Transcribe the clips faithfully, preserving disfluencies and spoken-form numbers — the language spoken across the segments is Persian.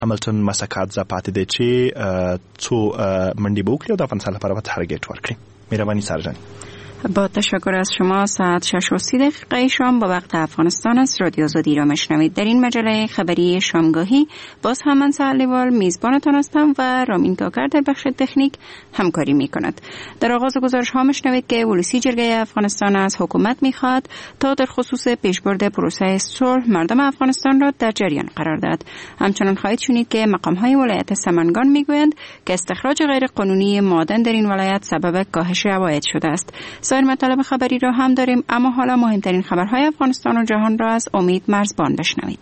هملتون مسکات زپاتې دی چې څو منډي به وکړي او د افغانستان لپاره به تارګت ورکړي. مهرباني سرجان. با تشکر از شما. ساعت شش و سی دقیقه شام با وقت افغانستان است. رادیو آزادی را میشنوید. در این مجله خبری شامگاهی باز هم من سهلیوال میزبانتان هستم و رامین کاکر در بخش تکنیک همکاری میکند. در آغاز گزارش ها میشنوید که ولسی جرگه افغانستان از حکومت میخواد تا در خصوص پیشبرد پروسه صلح مردم افغانستان را در جریان قرار دهد. همچنان خواهید شنید که مقام های ولایت سمنگان میگویند که استخراج غیر قانونی معدن در این ولایت سبب کاهش عواید شده است. سایر مطالب خبری را هم داریم، اما حالا مهمترین خبرهای افغانستان و جهان را از امید مرزبان بشنوید.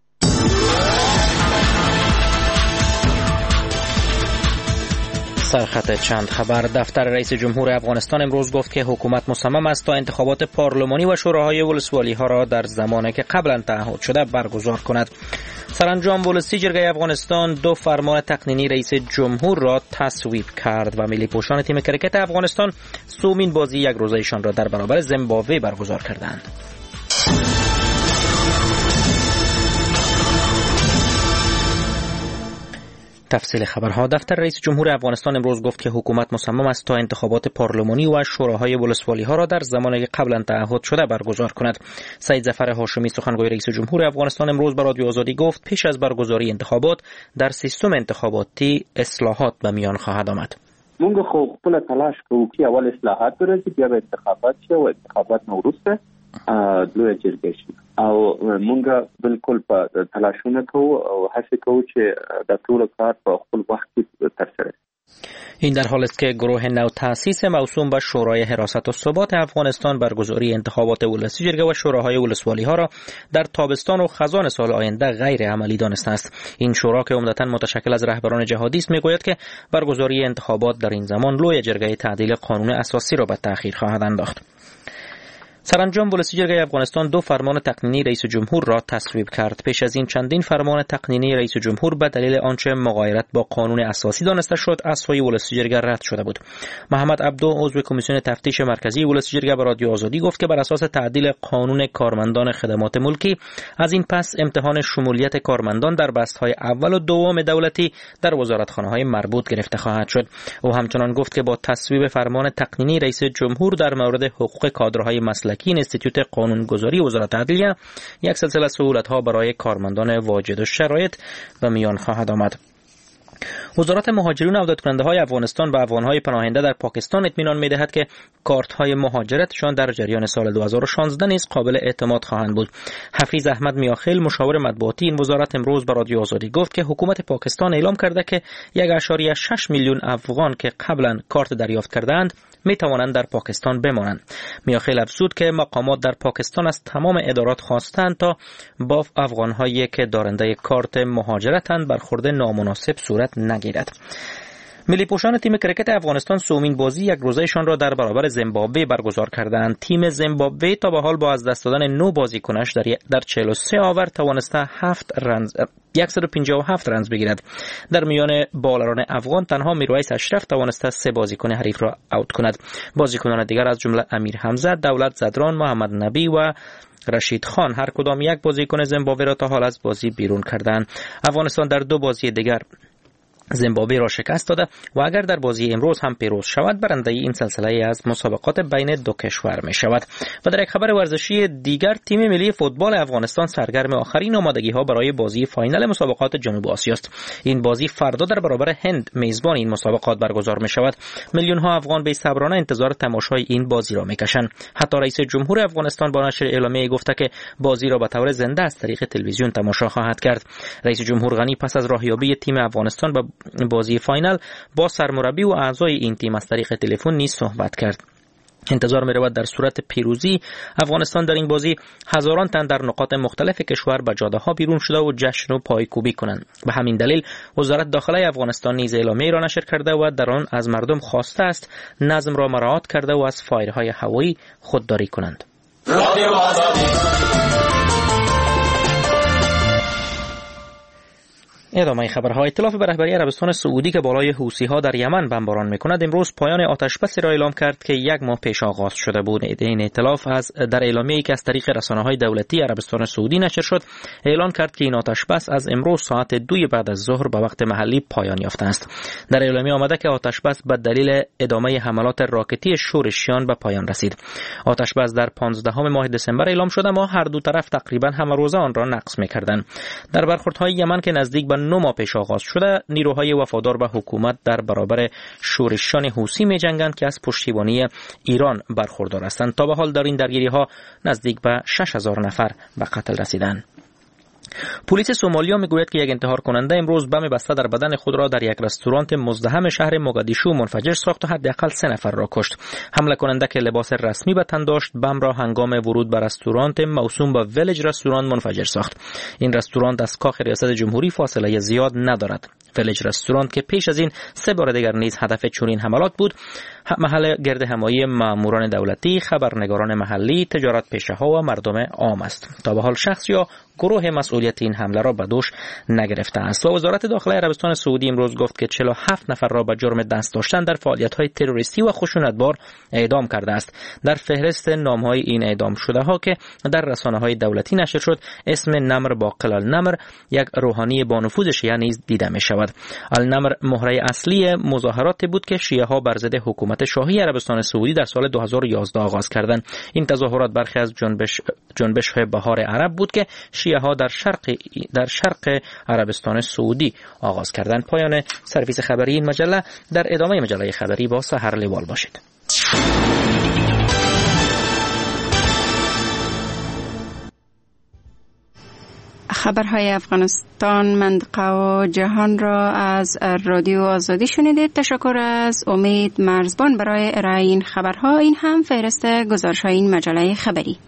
سرخط چند خبر. دفتر رئیس جمهور افغانستان امروز گفت که حکومت مصمم است تا انتخابات پارلمانی و شوراهای ولسوالی ها را در زمانی که قبلا تعهد شده برگزار کند. سرانجام ولسی جرگه افغانستان دو فرمان تقنینی رئیس جمهور را تصویب کرد و ملی پوشان تیم کرکت افغانستان سومین بازی یک روزه‌شان را در برابر زیمبابوه برگزار کردند. تفصیل خبرها. دفتر رئیس جمهور افغانستان امروز گفت که حکومت مصمم است تا انتخابات پارلمانی و شوراهای ولسوالی ها را در زمانی قبلا تعهد شده برگزار کند. سید ظفر هاشمی سخنگوی رئیس جمهور افغانستان امروز به رادیو آزادی گفت پیش از برگزاری انتخابات در سیستم انتخاباتی اصلاحات به میان خواهد آمد. مونږ خو خپل تلاش کوو چې اول اصلاحات ورسي بیا به انتخابات شي او انتخابات نو وروسته لوی جرګه شي او مونږ بالکل په تلاشونه کوو او هڅه کوو چې د ټول کار په خپل وخت کې ترسره شي. این در حال است که گروه نو تأسیس موسوم به شورای حراست و ثبات افغانستان برگزاری انتخابات ولسی جرگه و شوراهای ولسوالی ها را در تابستان و خزان سال آینده غیر عملی دانسته است. این شورا که عمدتاً متشکل از رهبران جهادی است میگوید که برگزاری انتخابات در این زمان لوی جرگه تعدیل قانون اساسی را به تأخیر خواهد انداخت. سرانجام ولسی جرگه افغانستان دو فرمان تقنینی رئیس جمهور را تصویب کرد. پیش از این چندین فرمان تقنینی رئیس جمهور به دلیل آنچه مغایرت با قانون اساسی دانسته شد از سوی ولسی جرگه رد شده بود. محمد عبدو عضو کمیسیون تفتیش مرکزی ولسی جرگه به رادیو آزادی گفت که بر اساس تعدیل قانون کارمندان خدمات ملکی از این پس امتحان شمولیت کارمندان در بستهای اول و دوم دولتی در وزارتخانه‌های مربوط گرفته خواهد شد. او همچنان گفت که با تصویب فرمان تقنینی رئیس جمهور در مورد حقوق کادرهای مسلکی این انستیتوت قانونگذاری وزارت عدلیه یک سلسله سهولت‌ها برای کارمندان واجد الشرایط به میان خواهد آمد. وزارت مهاجرین و عودت‌کننده‌های افغانستان به افغان‌های پناهنده در پاکستان اطمینان می‌دهد که کارت‌های مهاجرتشان در جریان سال دو هزار و شانزده نیز قابل اعتماد خواهند بود. حفیظ احمد میاخیل مشاور مطبوعاتی این وزارت امروز به رادیو آزادی گفت که حکومت پاکستان اعلام کرده که یک ممیز شش میلیون افغان که قبلا کارت دریافت کردند می توانند در پاکستان بمانند. میاخیل افزود که مقامات در پاکستان از تمام ادارات خواستند تا با افغان‌هایی که دارنده کارت مهاجرتند برخورد نامناسب صورت نگیرد. ملی پوشان تیم کرکت افغانستان سومین بازی یک روزه‌شان را در برابر زیمبابوه برگزار کردند. تیم زیمبابوه تا به حال با از دست دادن نه بازیکنش در در چهل و سه آور توانسته هفت رنز صد و پنجاه و هفت رنز بگیرد. در میان بالران افغان تنها میرویس اشرف توانسته سه بازیکن حریف را اوت کند. بازیکنان دیگر از جمله امیر حمزه، دولت زدران، محمد نبی و رشید خان هر کدام یک بازیکن زیمبابوه را تا حال از بازی بیرون کردند. افغانستان در دو بازی دیگر زیمبابوه را شکست داده و اگر در بازی امروز هم پیروز شود برنده این سلسله از مسابقات بین دو کشور می شود. و در یک خبر ورزشی دیگر تیم ملی فوتبال افغانستان سرگرم آخرین آمادگی ها برای بازی فاینال مسابقات جنوب آسیا است. این بازی فردا در برابر هند میزبان این مسابقات برگزار می شود. میلیون ها افغان به صبرانه انتظار تماشای این بازی را می کشند. حتی رئیس جمهور افغانستان با نشر اعلامیه گفته که بازی را به طور زنده از طریق تلویزیون تماشا خواهد کرد. رئیس جمهور غنی پس از راهیابی تیم افغانستان به بازی فاینال با سرمربی و اعضای این تیم از طریق تلفن نیز صحبت کرد. انتظار می رود در صورت پیروزی افغانستان در این بازی هزاران تن در نقاط مختلف کشور به جاده ها بیرون شده و جشن و پایکوبی کنند. به همین دلیل وزارت داخله افغانستان نیز اعلامیه را نشر کرده و در آن از مردم خواسته است نظم را مراعات کرده و از فایرهای هوایی خودداری کنند. ادامه خبرها. ائتلاف به رهبری عربستان سعودی که بالای حوثی‌ها در یمن بمباران می‌کند امروز پایان آتش‌بسی را اعلام کرد که یک ماه پیش آغاز شده بود. این ائتلاف از در اعلامیه‌ای که از طریق رسانه‌های دولتی عربستان سعودی نشر شد اعلان کرد که این آتش‌بس از امروز ساعت دوی بعد از ظهر به وقت محلی پایان یافته است. در اعلامیه آمده که آتش‌بس به دلیل ادامه حملات راکتی شورشیان به پایان رسید. آتش‌بس در پانزدهم ماه دسامبر اعلام شد اما هر دو طرف تقریبا همه روزه آن را نقض می‌کردند. در برخوردهای یمن که نزدیک به نه ماه پیش آغاز شده، نیروهای وفادار به حکومت در برابر شورشیان حوثی می‌جنگند که از پشتیبانی ایران برخوردار هستند. تا به حال در این درگیری‌ها نزدیک به شش هزار نفر به قتل رسیدند. پلیس سومالیا میگوید که یک انتحار کننده امروز بم بسته در بدن خود را در یک رستوران مزدحم شهر موگادیشو منفجر ساخت و حداقل سه نفر را کشت. حمله کننده که لباس رسمی به تن داشت بم را هنگام ورود به رستوران موسوم به ویلج رستوران منفجر ساخت. این رستوران از کاخ ریاست جمهوری فاصله زیاد ندارد. ویلج رستوران که پیش از این سه بار دیگر نیز هدف چنین حملات بود، محل گرد همایی ماموران دولتی، خبرنگاران محلی، تجارت پیشه‌ها و مردم عام است. تا به حال شخص یا گروه مسئولیت این حمله را به دوش نگرفته است. و وزارت داخله عربستان سعودی امروز گفت که چهل و هفت نفر را به جرم دست داشتن در فعالیت‌های تروریستی و خشونتبار اعدام کرده است. در فهرست نام‌های این اعدام شده‌ها که در رسانه‌های دولتی نشر شد، اسم نمر باقر النمر، یک روحانی با نفوذ شیعه نیز دیده می‌شود. النمر مهره اصلی مظاهراتی بود که شیعه‌ها بر ضد حکومت شاهی عربستان سعودی در سال دو هزار و یازده آغاز کردند. این تظاهرات برخی از جنبش جنبش‌های بهار عرب بود که شیعه‌ها در شرق در شرق عربستان سعودی آغاز کردند. پایان سرویس خبری این مجله. در ادامه مجله خبری با سحر لیوال باشید. خبرهای افغانستان، منطقه و جهان را از رادیو آزادی شنیدید. تشکر از امید مرزبان برای ارائه این خبرها. این هم فهرست گزارش‌های این مجله خبری.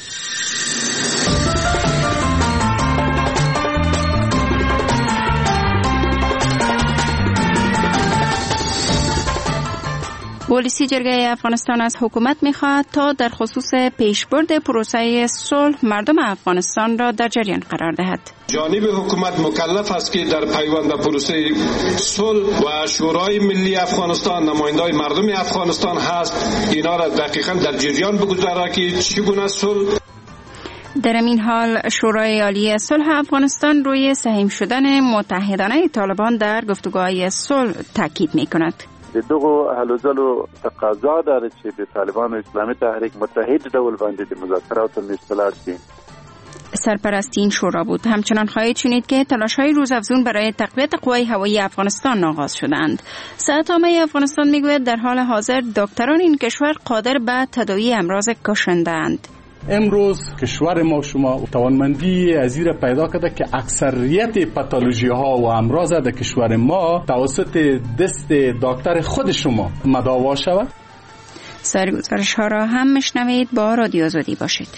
پلیسی جرگه افغانستان از حکومت می‌خواهد تا در خصوص پیشبرد پروسه صلح مردم افغانستان را در جریان قرار دهد. جانب حکومت مکلف است که در پیوند پروسه صلح و شورای ملی افغانستان نمایندای مردم افغانستان هست، اینا را دقیقاً در جریان بگذارد که چگونه صلح. در این حال شورای عالی صلح افغانستان روی سهم شدن متحدانه طالبان در گفتگوهای صلح تاکید می‌کند. د دغه هلوځلو تقاضا داره چې د طالبانو اسلامي تحریک متحد ډول باندې د مذاکراتو مستلار شي. سرپرست این شورا بود. همچنان خواهید شنید که تلاش‌های روزافزون برای تقویت قوای هوایی افغانستان آغاز شدند. صحت‌عامه افغانستان میگوید در حال حاضر دکتران این کشور قادر به تداوی امراض کشنده‌اند. امروز کشور ما شما توانمندی ازیر پیدا کرده که اکثریت پاتولوژی ها و امراض در کشور ما توسط دست دکتر خود شما مداوا شود. سرگزارش ها را هم مشنوید. با رادیو آزادی باشید.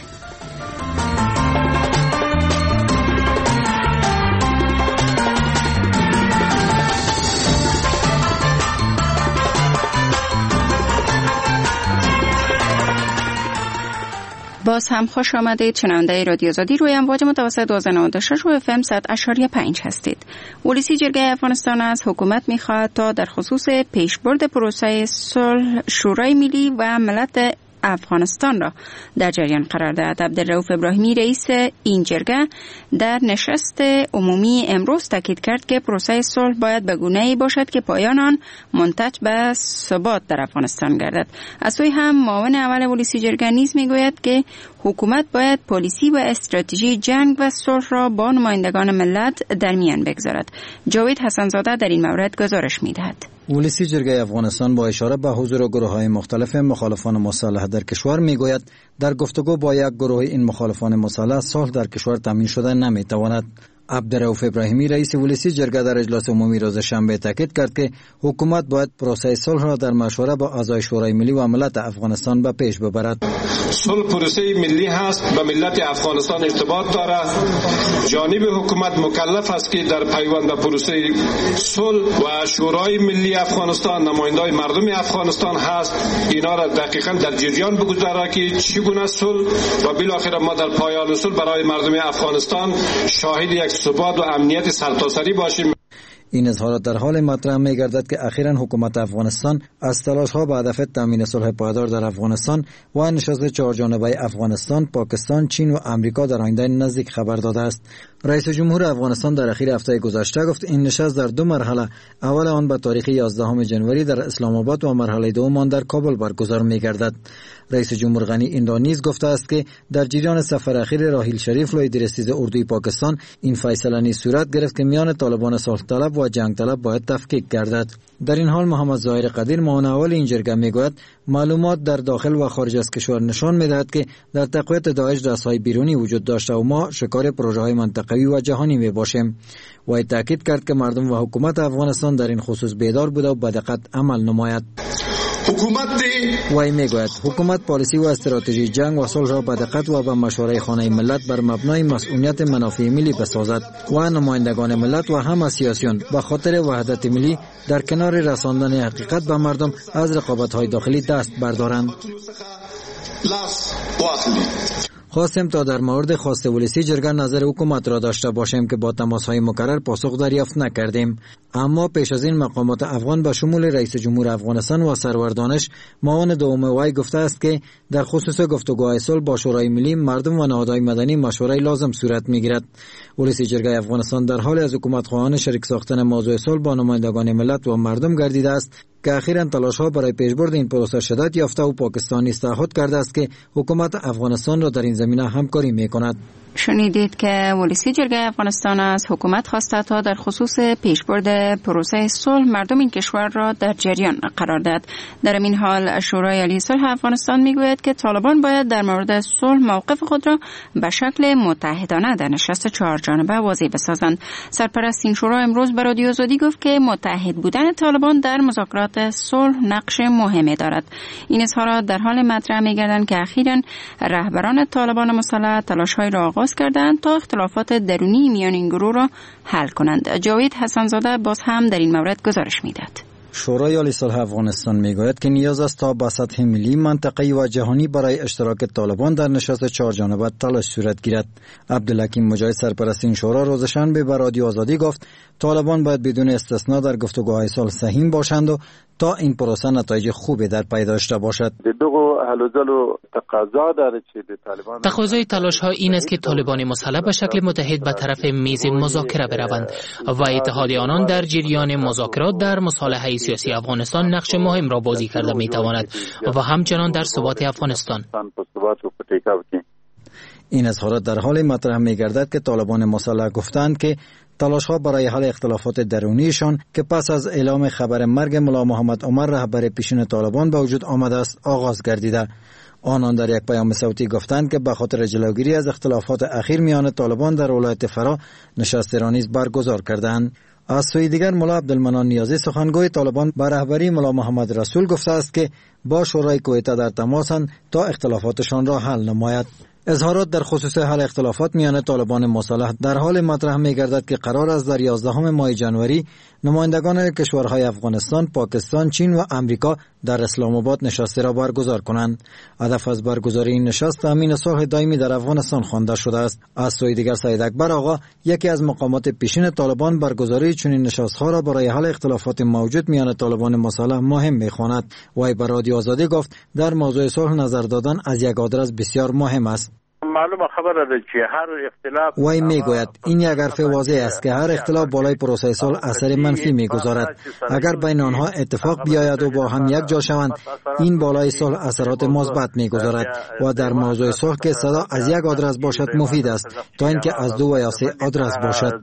باز هم خوش آمدید. شنونده رادیو آزادی روی امواج متوسط دوازده نود و شش و اف ام صد اشاریه پنج هستید. پلیسی جرگه افغانستان از حکومت می‌خواهد تا در خصوص پیشبرد پروسه صلح شورای ملی و ملت افغانستان را در جریان قرار دهد. عبدالرؤوف ابراهیمی رئیس این جرگه در نشست عمومی امروز تاکید کرد که پروسه صلح باید به گونه‌ای باشد که پایان آن منتج به ثبات در افغانستان گردد. از سوی هم معاون اول پلیسی جرگه نیز میگوید که حکومت باید پلیسی و استراتژی جنگ و صلح را با نمایندگان ملت در میان بگذارد. جاوید حسنزاده در این مورد گزارش میدهد. پلیسی جرگه افغانستان با اشاره به حضور گروه‌های مختلف مخالفان مسلح در کشور میگوید در گفتگو با یک گروه این مخالفان مسلح صلح در کشور تامین شده نمیتواند. عبدالرؤوف ابراهیمی رئیس پلیسی جرگه در اجلاس عمومی روز شنبه تاکید کرد که حکومت باید پروسه صلح را در مشوره با اعضای شورای ملی و ملت افغانستان به پیش ببرد. صلح پروسه ملی هست، به ملت افغانستان ارتباط دارد. جانب حکومت مکلف است که در پیوند پروسه صلح و شورای ملی افغانستان نمایندای مردم افغانستان هست، اینا را دقیقاً در جریان بگذارد که چگونه صلح و بالاخره ما در پایان صلح برای مردم افغانستان شاهد یک ثبات و امنیت سرتاسری باشیم. این اظهارات در حال مطرح می گردد که اخیراً حکومت افغانستان از تلاش‌ها به هدف تامین صلح پایدار در افغانستان و نشست چهارجانبه افغانستان، پاکستان، چین و امریکا در آینده نزدیک خبر داده است. رئیس جمهور افغانستان در اخیر هفته گذشته گفت این نشست در دو مرحله، اول آن به تاریخ یازدهم ژانویه در اسلام آباد و مرحله دوم آن در کابل برگزار می گردد. رئیس جمهور غنی این را نیز گفته است که در جریان سفر اخیر راحیل شریف لوی درستیز اردوی پاکستان این فیصله نیز صورت گرفت که میان طالبان صلح طلب و جنگ طلب باید تفکیک گردد. در این حال محمد ظاهر قدیر معاون اول این جرگه میگوید معلومات در داخل و خارج از کشور نشان میدهد که در تقویت داعش دستهای بیرونی وجود داشته و ما شکار پروژه های منطقوی و جهانی می باشیم. و تاکید کرد که مردم و حکومت افغانستان در این خصوص بیدار بوده و به دقت عمل نماید. حکومت وی میگوید حکومت پالیسی و استراتژی جنگ و صلح را به دقت و به مشوره خانه ملت بر مبنای مسئولیت منافع ملی بسازد و نمایندگان ملت و همه سیاسیون به خاطر وحدت ملی در کنار رساندن حقیقت به مردم از رقابت‌های داخلی دست بردارند. خواستیم تا در مورد خواست ولسی جرگه نظر حکومت را داشته باشیم که با تماس‌های مکرر پاسخ دریافت نکردیم. اما پیش از این مقامات افغان به شمول رئیس جمهور افغانستان و سرور دانش معاون دوم وی گفته است که در خصوص گفتگوهای صلح با شورای ملی مردم و نهادهای مدنی مشوره لازم صورت میگیرد. ولسی جرگه افغانستان در حال از حکومت خواهان شریک ساختن موضوع صلح با نمایندگان ملت و مردم گردیده است که اخیراً تلاش‌ها برای پیشبرد این پروسه شدت یافته و پاکستان نیز تعهد کرده است که حکومت افغانستان را در این زمینه همکاری می‌کند. شنیدید که ولسی جرگه افغانستان از حکومت خواسته تا در خصوص پیشبرد پروسه صلح مردم این کشور را در جریان قرار دهد. در این حال شورای عالی صلح افغانستان میگوید که طالبان باید در مورد صلح موقف خود را به شکل متحدانه در نشست چهارجانبه واضح بسازند. سرپرست این شورا امروز به رادیو آزادی گفت که متحد بودن طالبان در مذاکرات صلح نقش مهمی دارد. این اظهارات در حال مطرح میگردند که اخیراً رهبران طالبان مسلح تلاش‌های را آغاز کردند تا اختلافات درونی میان این گروه را حل کنند. جاوید حسنزاده باز هم در این مورد گزارش میدهد. شورای عالی صلح افغانستان میگوید که نیاز است تا به سطح ملی، منطقه‌ای و جهانی برای اشتراک طالبان در نشست چهارجانبه تلاش صورت گیرد. عبدالحکیم مجاهد سرپرست این شورا روز شنبه به رادیو آزادی گفت طالبان باید بدون استثنا در گفتگوهای صلح سهیم باشند و تا این پروسه نتایج خوبی در پی داشته باشد. تقاضای تلاش‌ها این است که طالبان مسلح به شکل متحد به طرف میز مذاکره بروند و اتحاد آنان در جریان مذاکرات در مصالحه سیاسی افغانستان نقش مهم را بازی کرده می‌تواند و همچنان در ثبات افغانستان. این اظهارات در حال مطرح می‌گردد که طالبان مسلح گفتند که تلاش‌ها برای حل اختلافات درونیشان که پس از اعلام خبر مرگ ملا محمد عمر رهبر پیشین طالبان به وجود آمده است آغاز گردیده. آنان در یک پیام صوتی گفتند که به خاطر جلوگیری از اختلافات اخیر میان طالبان در ولایت فرا نشست را نیز برگزار کردند. از سوی دیگر ملا عبدالمنان نیازی سخنگوی طالبان به رهبری ملا محمد رسول گفته است که با شورای کویته در تماسند تا اختلافاتشان را حل نماید. اظهارات در خصوص حل اختلافات میان طالبان مسلح در حال مطرح می‌گردد که قرار است در یازدهم ماه ژانویه نمایندگان کشورهای افغانستان، پاکستان، چین و امریکا در اسلام آباد نشست را برگزار کنند. هدف از برگزاری این نشست تامین صلح دائمی در افغانستان خوانده شده است. از سوی دیگر سید اکبر آقا یکی از مقامات پیشین طالبان برگزاری چنین نشست‌ها را برای حل اختلافات موجود میان طالبان مسلح مهم می‌خواند. وی به رادیو آزادی گفت در موضوع صلح نظر دادن از یک آدرس بسیار مهم است. معلومه خبره ده که هر اختلاف وی میگوید این یک حرف واضح است که هر اختلاف بالای پروسه صلح اثر منفی میگذارد. اگر بین آنها اتفاق بیاید و با هم یک جا شوند این بالای صلح اثرات مثبت میگذارد و در موضوع صلح که صدا از یک آدرس باشد مفید است تا اینکه از دو و یا سه آدرس باشد.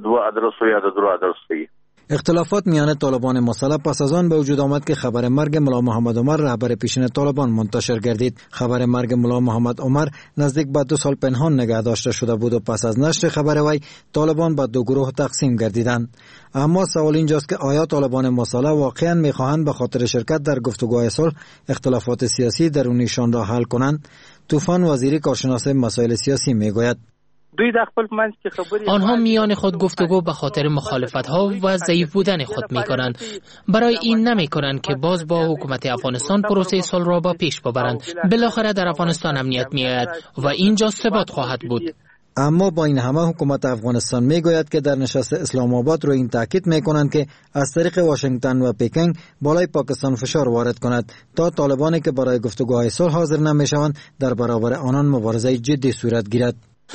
اختلافات میان طالبان مسلح پس از آن به وجود آمد که خبر مرگ ملا محمد عمر رهبر پیشین طالبان منتشر گردید. خبر مرگ ملا محمد عمر نزدیک به دو سال پنهان نگه داشته شده بود و پس از نشر خبر وی طالبان به دو گروه تقسیم گردیدند. اما سوال اینجاست که آیا طالبان مسلح واقعا میخواهند به خاطر شرکت در گفتگوهای صلح اختلافات سیاسی درونیشان را حل کنند؟ طوفان وزیری کارشناس مسائل سیاسی میگوید آنها میان خود گفتگو به خاطر مخالفت‌ها و ضعیف بودن خود می‌کنند. برای این نمی‌کنند که باز با حکومت افغانستان پروسه صلح را با پیش ببرند. بالاخره در افغانستان امنیت می‌آید و اینجا ثبات خواهد بود. اما با این همه حکومت افغانستان میگوید که در نشست اسلام آباد روی این تاکید میکنند که از طریق واشنگتن و پکینگ بالای پاکستان فشار وارد کند تا طالبانی که برای گفتگوهای صلح حاضر نمیشوند در برابر آنان مبارزه جدی صورت گیرد.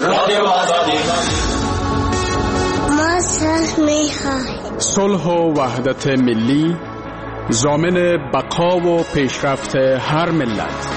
ما صلح میخواهیم. صلح و وحدت ملی ضامن بقا و پیشرفت هر ملت.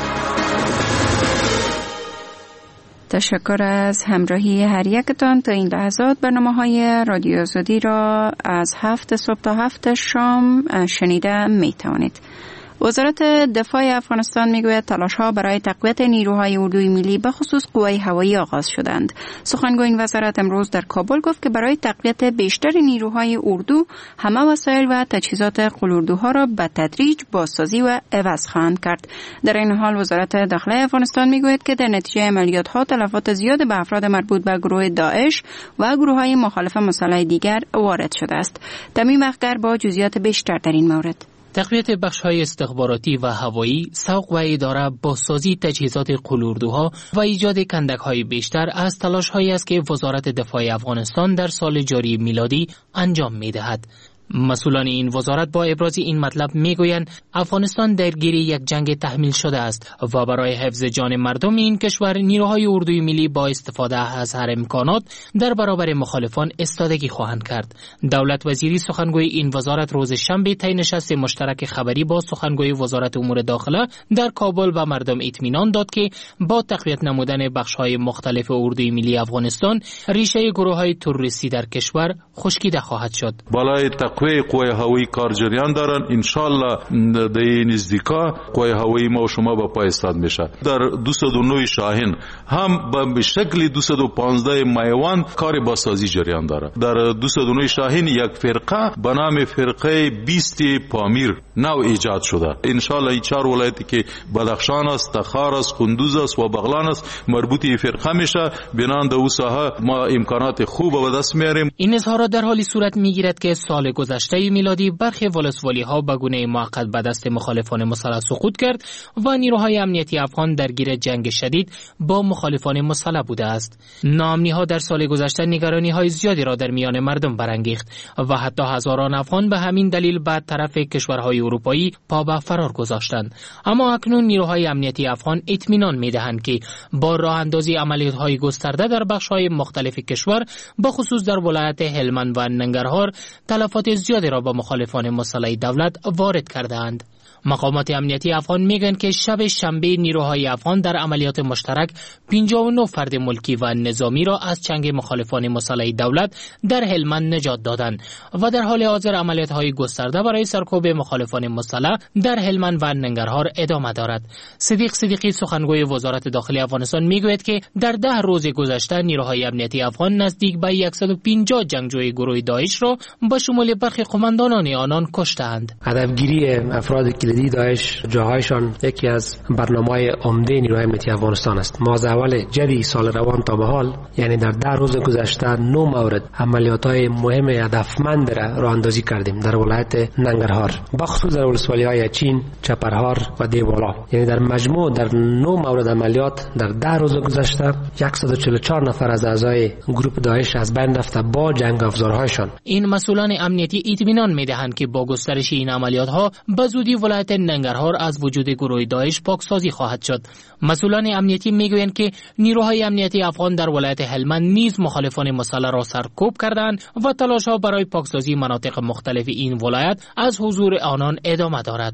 تشکر از همراهی هر یکتان. تا این لحظات برنامه‌های رادیو آزادی را از هفت صبح تا هفت شام شنیده می توانید. وزارت دفاع افغانستان میگوید تلاش‌ها برای تقویت نیروهای اردوی ملی به خصوص قوای هوایی آغاز شدند. سخنگوی این وزارت امروز در کابل گفت که برای تقویت بیشتر نیروهای اردو همه وسایل و تجهیزات قلاردوها را به تدریج بازسازی و عوض خواهند کرد. در این حال وزارت داخله افغانستان میگوید که در نتیجه عملیات‌ها تلفات زیاد به افراد مربوط به گروه داعش و گروه‌های مخالف مسلح دیگر وارد شده است. تمیم اخگر با جزئیات بیشتر در این مورد. تقویت بخش‌های استخباراتی و هوایی، سوق و اداره، بازسازی تجهیزات قلاردوها و ایجاد کندک‌های بیشتر از تلاش‌هایی است که وزارت دفاع افغانستان در سال جاری میلادی انجام می‌دهد. مسئولان این وزارت با ابراز این مطلب میگویند افغانستان درگیر یک جنگ تحمیل شده است و برای حفظ جان مردم این کشور نیروهای اردوی ملی با استفاده از هر امکانات در برابر مخالفان استادگی خواهند کرد. دولت وزیری سخنگوی این وزارت روز شنبه طی نشست مشترک خبری با سخنگوی وزارت امور داخله در کابل به مردم اطمینان داد که با تقویت نمودن بخش‌های مختلف اردوی ملی افغانستان ریشه گروه‌های تروریستی در کشور خشکیده خواهد شد. بالای قوی قوی هوایی کار جریان دارن. انشالله در این نزدیکا قوی هوایی ما و شما با پای استاد میشه. در دویست و نه شاهین هم به شکل دویست و پانزده میوان کار بازسازی جریان داره. در دویست و نه شاهین یک فرقه به نام فرقه بیست پامیر نو ایجاد شده. انشالله این چهار ولایتی که بدخشان است، تخار است، کندوز است و بغلان است مربوط این فرقه میشه. بنان در اون ساحه ما امکانات خوب به دست میاریم. این اظهارات در حالی صورت میگیرد که سال گذشته میلادی برخی ولسوالی ها به گونه موقت به دست مخالفان مسلح سقوط کرد و نیروهای امنیتی افغان درگیر جنگ شدید با مخالفان مسلح بوده است. ناامنی ها در سال گذشته نگرانی های زیادی را در میان مردم برانگیخت و حتی هزاران افغان به همین دلیل به طرف کشورهای اروپایی پا به فرار گذاشتند. اما اکنون نیروهای امنیتی افغان اطمینان میدهند که با راه اندازی عملیات های گسترده در بخش های مختلف کشور به خصوص در ولایت هلمند و ننگرهار تلفات زیادی را با مخالفان مسلح دولت وارد کردند. مقامات امنیتی افغان میگن که شب شنبه نیروهای افغان در عملیات مشترک پنجاه و نه فرد ملکی و نظامی را از چنگ مخالفان مسلح دولت در هلمند نجات دادند و در حال حاضر عملیات‌های گسترده برای سرکوب مخالفان مسلح در هلمند و ننگرهار ادامه دارد. صدیق صدیقی سخنگوی وزارت داخلی افغانستان میگوید که در ده روز گذشته نیروهای امنیتی افغان نزدیک به صد و پنجاه جنگجوی گروه داعش را با شمول برخی قماندانان آنان کشتند. هدفگیری افراد کلیدی داعش جاهایشان یکی از برنامه‌های عمده نیروهای امنیتی افغانستان است. ما از اول جدی سال روان تا به حال یعنی در ده روز گذشته نه مورد عملیات‌های مهم هدفمند را راه اندازی کردیم در ولایت ننگرهار، بخصوص در ولسوالی‌های چین، چپرهار و دیوالا. یعنی در مجموع در نه مورد عملیات در ده روز گذشته صد و چهل و چهار نفر از اعضای گروه داعش از بین رفته با جنگ افزارهایشان. این مسئولان امنیتی اطمینان می‌دهند که با گسترش این عملیات‌ها به زودی ولایت ننگرهار از وجود گروه داعش پاکسازی خواهد شد. مسئولان امنیتی میگویند که نیروهای امنیتی افغان در ولایت هلمند نیز مخالفان مسلح را سرکوب کردند و تلاش‌ها برای پاکسازی مناطق مختلف این ولایت از حضور آنان ادامه دارد.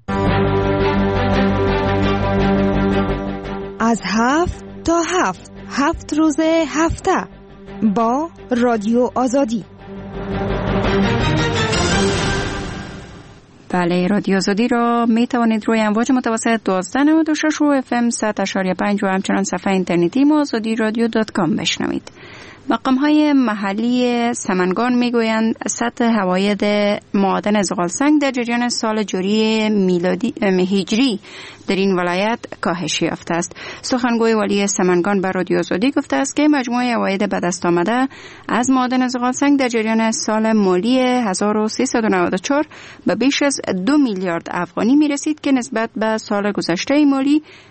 از هفت تا هفت هفت روز هفته با رادیو آزادی. بله، رادیو آزادی را می توانید روی امواج متوسط دوازده نود و شش و اف ام صد و پنج و همچنان صفحه اینترنتی ما آزادی رادیو دات کام بشنوید. مقام‌های محلی سمنگان میگویند سطح حواید معادن زغالسنگ در جریان سال جاری میلادی هجری در این ولایت کاهش یافته است. سخنگوی والی سمنگان به رادیو آزادی گفته است که مجموع حواید به دست آمده از معادن زغالسنگ در جریان سال مالی هزار و سیصد و نود و چهار به بیش از دو میلیارد افغانی میرسید که نسبت به سال گذشته مالی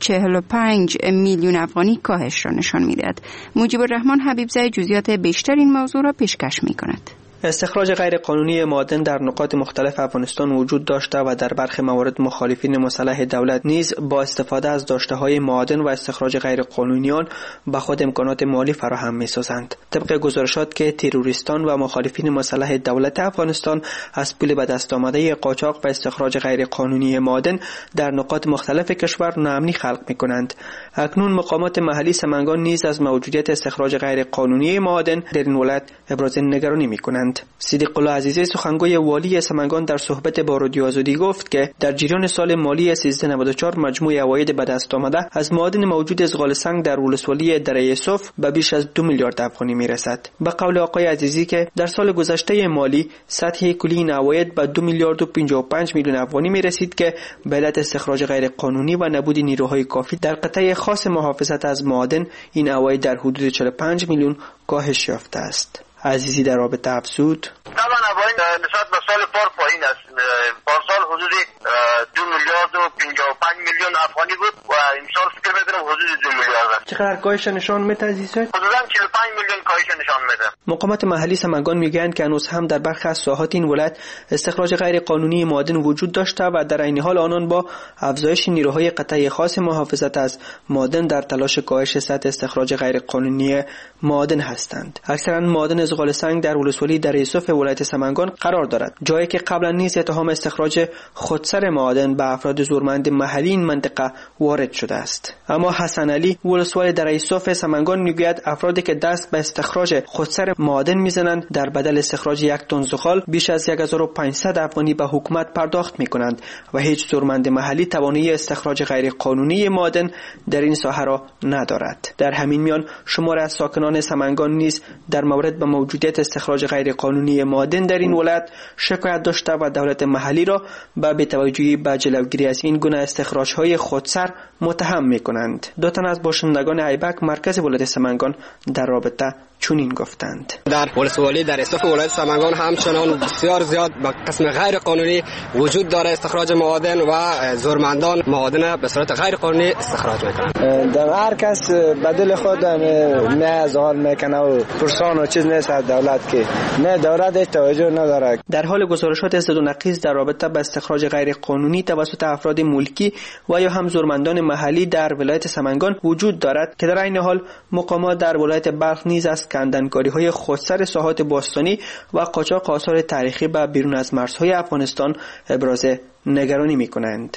چهل و پنج میلیون افغانی کاهش را نشان می‌دهد. مجیب الرحمن حبیبزاده جزئیات بیشتر این موضوع را پیشکش می‌کند. استخراج غیر قانونی معادن در نقاط مختلف افغانستان وجود داشته و در برخی موارد مخالفین مسلح دولت نیز با استفاده از داشته‌های معادن و استخراج غیر قانونی آن به خود امکانات مالی فراهم می‌سازند. طبق گزارشات که تروریستان و مخالفین مسلح دولت افغانستان از پول به دست آمده قاچاق و استخراج غیر قانونی معادن در نقاط مختلف کشور ناامنی خلق می‌کنند. اکنون مقامات محلی سمنگان نیز از موجودیت استخراج غیر قانونی معادن در این ولایت ابراز نگرانی می‌کنند. صدیق الله عزیزی سخنگوی والی سمنگان در صحبت با رادیو آزادی گفت که در جریان سال مالی سیزده نود و چهار مجموع عواید به دست آمده از معادن موجود زغال سنگ در ولسوالی دره یوسف به بیش از دو میلیارد افغانی میرسد. به قول آقای عزیزی که در سال گذشته مالی سطح کلی این عواید به دو میلیارد و پنجاه و پنج میلیون افغانی میرسید که به علت استخراج غیر قانونی و نبود نیروهای کافی در قطعه خاص محافظت از معادن این عواید در حدود چهل و پنج میلیون کاهش یافته است. عزیزی در رابطه افزود: طبعا عواید نسبت به سال پار پایین است. پارسال حدود دو میلیارد و پنجاه و پنج میلیون افغانی بود و امسال فکر می‌کنم حدود دو میلیارد است. چقدر کاهش نشان میده عزیزی؟ حدوداً چهل و پنج میلیون کاهش نشان میده. مقامات محلی سمنگان میگن که هنوز هم در برخی از ساحات این ولایت استخراج غیر قانونی معادن وجود داشته و در عین حال آنان با افزایش نیروهای قطعه خاص محافظت از معادن در تلاش کاهش سطح استخراج غیر قانونی معادن هستند. اکثرا معادن زغال سنگ در ولسوالی دره یوسف ولایت سمنگان قرار دارد، جایی که قبلا نیز اتهام استخراج خودسر معادن به افراد زورمند محلی این منطقه وارد شده است. اما حسن علی ولسوالی دره یوسف سمنگان میگوید افرادی که دست به استخراج خودسر معادن میزنند در بدل استخراج یک تن زغال بیش از هزار و پانصد افغانی به حکومت پرداخت میکنند و هیچ زورمند محلی توانایی استخراج غیر قانونی معادن در این ساحه را ندارد. در همین میان شماری از ساکنان سمنگان نیز در مورد به موجودیت استخراج غیر قانونی معادن در این ولایت شکایت داشته و دولت محلی را به بی‌توجهی به جلوگیری از این گونه استخراج‌های خودسر متهم می‌کنند. دو تن از باشندگان ایبک مرکز ولایت سمنگان در رابطه چنین گفتند: در ولسوالی در استف ولایت سمنگان همچنان بسیار زیاد به قسم غیر قانونی وجود داره استخراج معادن و زورمندان معادن به صورت غیر قانونی استخراج میکنند. در هر کس بدل خود نه از حال میکنه و پرسان و چیز نیست از دولت که نه دولت توجه نداره. در حال گزارشات زد و نقیض در رابطه با استخراج غیر قانونی توسط افراد ملکی و یا هم زورمندان محلی در ولایت سمنگان وجود دارد که در این حال مقامات در ولایت بلخ نیز از کندنکاری‌های خودسر ساحات باستانی و قاچاق آثار تاریخی به بیرون از مرزهای افغانستان ابراز نگرانی می‌کنند.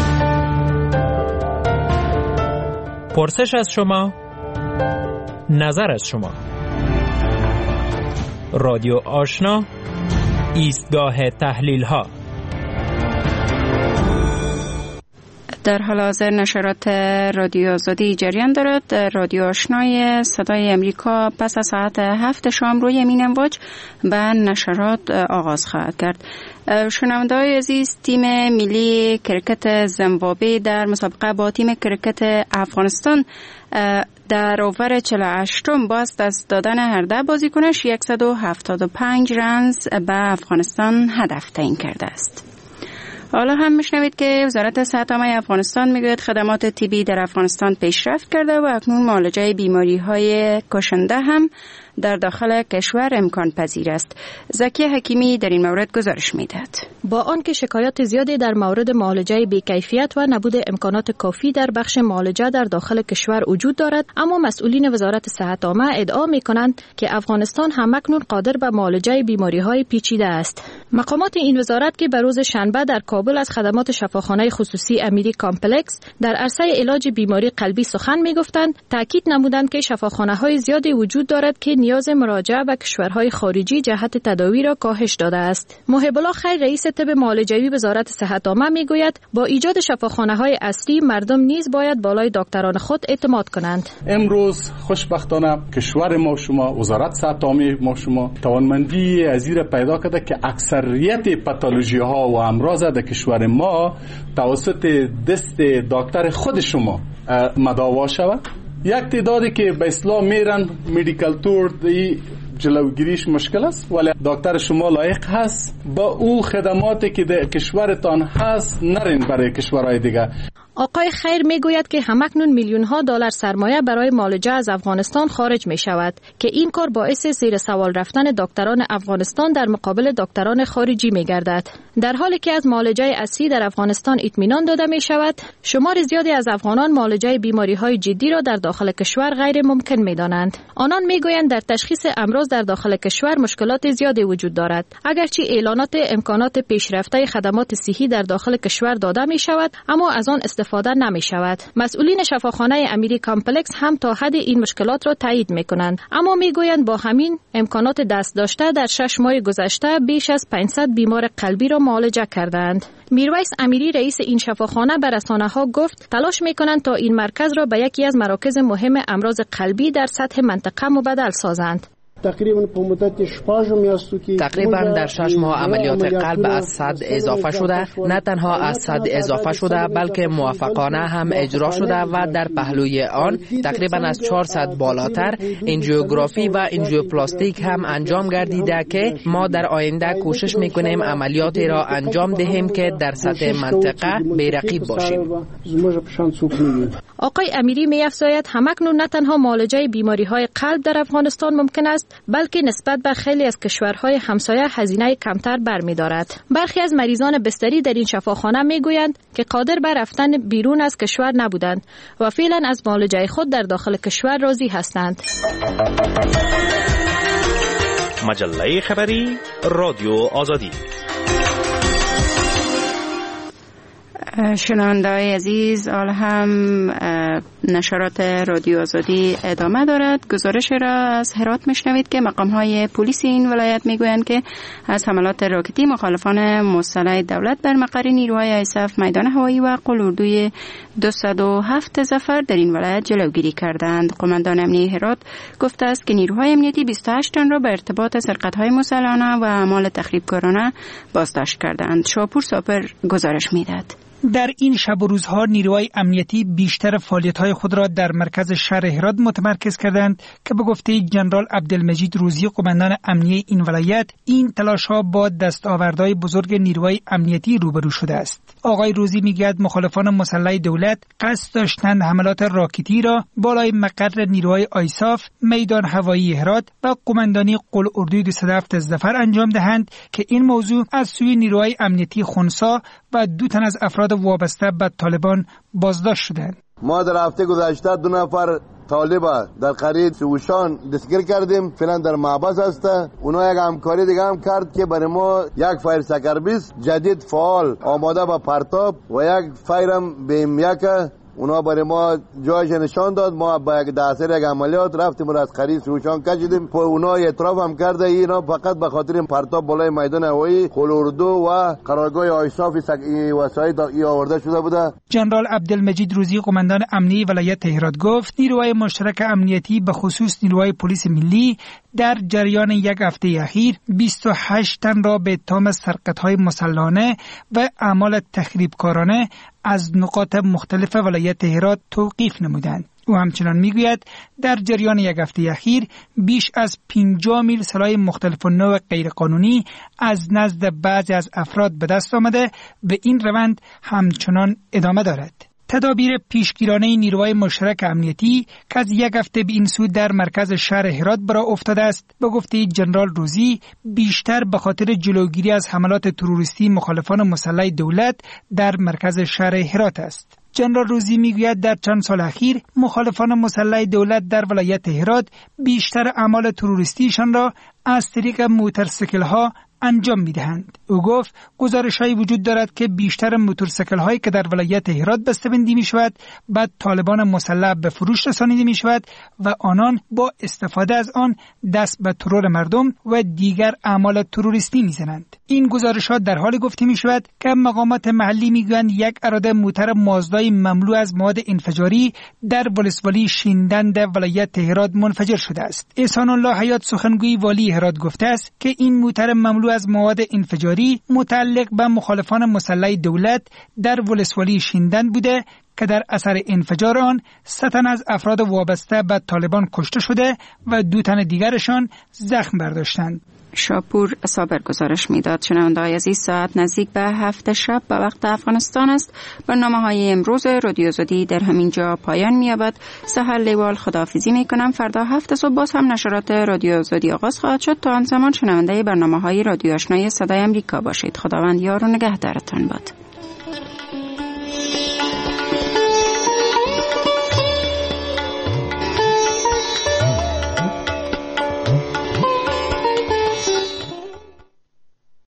پرسش از شما، نظر از شما. رادیو آشنا، ایستگاه تحلیل‌ها. در حال حاضر نشرات رادیو آزادی جریان دارد. رادیو آشنای صدای امریکا پس از ساعت هفت شام روی امین امواج به نشرات آغاز خواهد کرد. شنونده‌های عزیز، تیم ملی کرکت زیمبابوه در مسابقه با تیم کرکت افغانستان در اوور چهل و هشتم با از دادن هر ده بازیکنش صد و هفتاد و پنج رنز به افغانستان هدف تعیین کرده است. حالا هم میشنوید که وزارت صحت عامه افغانستان میگوید خدمات طبی در افغانستان پیشرفت کرده و اکنون معالجه بیماری‌های کشنده هم در داخل کشور امکان پذیر است. زکی حکیمی در این مورد گزارش میدهد. با آنکه شکایات زیادی در مورد معالجه بی‌کیفیت و نبود امکانات کافی در بخش معالجه در داخل کشور وجود دارد، اما مسئولین وزارت صحت عامه ادعا میکنند که افغانستان همکنون قادر به معالجه بیماری‌های پیچیده است. مقامات این وزارت که به روز شنبه در کابل از خدمات شفاخانه خصوصی امیری کامپلکس در عرصه علاج بیماری قلبی سخن میگفتند، تاکید نمودند که شفاخانه‌های زیادی وجود دارد که نیاز مراجعه به کشورهای خارجی جهت تداوی را کاهش داده است. محب الله خیر رئیس طب معالجوی وزارت صحت عامه میگوید با ایجاد شفاخانه‌های اصلی مردم نیز باید بالای دکتران خود اعتماد کنند. امروز خوشبختانه کشور ما شما، وزارت صحت عامه ما شما توانمندی ازیر پیدا کرده که اکثریت پاتولوژی ها و امراض در کشور ما توسط دست دکتر خود شما مداوا شود. یک تعدادی که به اصطلاح میرن مدیکال تور دی جلوگیریش مشکل است، ولی دکتر شما لایق هست با او خدماتی که در کشورتان هست نرین برای کشورهای دیگه. آقای خیر میگوید که همکنون میلیون ها دلار سرمایه برای معالجه از افغانستان خارج می شود که این کار باعث زیر سوال رفتن دکتران افغانستان در مقابل دکتران خارجی می گردد. در حالی که از معالجه اصلی در افغانستان اطمینان داده می شود، شمار زیادی از افغانان معالجه بیماری های جدی را در داخل کشور غیر ممکن می دانند. آنان می گویند در تشخیص امراض در داخل کشور مشکلات زیادی وجود دارد. اگرچه اعلانات امکانات پیشرفته خدمات صحی در داخل کشور داده می شود، اما از آن استفاده نمی شود. مسئولین شفاخانه امیری کامپلکس هم تا حد این مشکلات را تایید می کنند، اما می گویند با همین امکانات دست داشته در شش ماه گذشته بیش از پانصد بیمار قلبی را معالجه کردند. میرویس امیری رئیس این شفاخانه به رسانه‌ها گفت تلاش می‌کنند تا این مرکز را به یکی از مراکز مهم امراض قلبی در سطح منطقه مبدل سازند. تقریبا در شش ماه عملیات قلب از صد اضافه شده، نه تنها از صد اضافه شده بلکه موفقانه هم اجرا شده و در پهلوی آن تقریبا از چهارصد بالاتر انژیوگرافی و انژیوپلاستیک هم انجام گردیده که ما در آینده کوشش میکنیم عملیاتی را انجام دهیم که در سطح منطقه بی‌رقیب باشیم. آقای امیری می‌افزاید همکنون نه تنها معالجه بیماری‌های قلب در افغانستان ممکن است، بلکه نسبت به خیلی از کشورهای همسایه هزینه کمتر برمی‌دارد. برخی از مریضان بستری در این شفاخانه می‌گویند که قادر به رفتن بیرون از کشور نبودند و فعلا از معالجه خود در داخل کشور راضی هستند. مجله خبری رادیو آزادی. شنونده‌های عزیز، حال هم نشرات رادیو آزادی ادامه دارد. گزارش را از هرات میشنوید که مقام‌های پلیس این ولایت میگویند که از حملات راکتی مخالفان مسلح دولت بر مقر نیروهای آیساف میدان هوایی و قلاردوی دویست و هفت ظفر در این ولایت جلوگیری کردند. قماندان امنیتی هرات گفته است که نیروهای امنیتی بیست و هشت تن را به ارتباط سرقت‌های مسلحانه و اعمال تخریبکارانه بازداشت کردند. شاپور ساپر گزارش میداد. در این شب و روزها نیروهای امنیتی بیشتر فعالیت‌های خود را در مرکز شهر هرات متمرکز کردند که به گفته جنرال عبدالمجید روزی قماندان امنیتی این ولایت، این تلاش‌ها با دستاوردهای بزرگ نیروهای امنیتی روبرو شده است. آقای روزی میگوید مخالفان مسلح دولت قصد داشتند حملات راکتی را بالای مقر نیروهای آیساف، میدان هوایی هرات و قماندانی قلاردوی دویست و هفت ظفر انجام دهند که این موضوع از سوی نیروهای امنیتی خنثی و دو تن از افراد وابسته به طالبان بازداشت شدند. ما در هفته گذشته دو نفر طالب در قریه سوشان دستگیر کردیم، فعلا در محبس هسته. اونا یک همکاری دیگه هم کرد که برای ما یک فایر سکربیس جدید فعال آماده با پرتاب و یک فایرم بیم یک اونا برای ما جایش نشان داد. ما با یک دستور یک عملیات رفتیم و از قریه سوشان کشیدیم. اونا اعتراف هم کرده اینا فقط به خاطر پرتاب بالای میدان هوایی قلاردو و قرارگاه آیساف وسایل ای آورده شده بوده. جنرال عبدالمجید روزی قماندان امنیتی ولایت هرات گفت نیروهای مشترک امنیتی به خصوص نیروهای پلیس ملی در جریان یک هفته اخیر بیست و هشت تن را به اتهام سرقت‌های مسلحانه و اعمال تخریبکارانه از نقاط مختلف ولایت هرات توقیف نمودند. او همچنان میگوید در جریان یک هفته اخیر بیش از پنجاه میل سلاح مختلف النوع غیرقانونی از نزد بعضی از افراد به دست آمده و این روند همچنان ادامه دارد. تدابیر پیشگیرانه نیروهای مشترک امنیتی که از یک هفته به این سو در مرکز شهر هرات برا افتاده است به گفته جنرال روزی بیشتر به خاطر جلوگیری از حملات تروریستی مخالفان مسلح دولت در مرکز شهر هرات است. جنرال روزی میگوید در چند سال اخیر مخالفان مسلح دولت در ولایت هرات بیشتر اعمال تروریستیشان را از طریق موتورسیکل ها انجام میدهند. او گفت گزارش‌هایی وجود دارد که بیشتر موتورسیکل‌هایی که در ولایت هرات بسته‌بندی می‌شود بعد طالبان مسلح به فروش رسانیده می‌شود و آنان با استفاده از آن دست به ترور مردم و دیگر اعمال تروریستی می‌زنند. این گزارش‌ها در حال گفته می‌شود که مقامات محلی می‌گویند یک اراده موتر مازدای مملو از مواد انفجاری در ولسوالی شیندند ولایت هرات منفجر شده است. احسان الله حیات سخنگوی والی هرات گفته است که این موتر مملو از مواد انفجاری متعلق به مخالفان مسلح دولت در ولسوالی شیندن بوده که در اثر انفجار آن سه تن از افراد وابسته به طالبان کشته شده و دو تن دیگرشان زخم برداشتند. شاپور صابر گزارش میداد. شنونده‌های عزیز، ساعت نزدیک به هفت شب به وقت افغانستان است. برنامه‌های امروز رادیو آزادی در همین جا پایان می‌یابد. سحر لیوال خداحافظی می‌کنم. فردا هفت صبح باز هم نشرات رادیو آزادی آغاز خواهد شد. تا آن زمان شنونده برنامه‌های رادیو آشنای صدای آمریکا باشید. خداوند یار و نگهدارتان باد.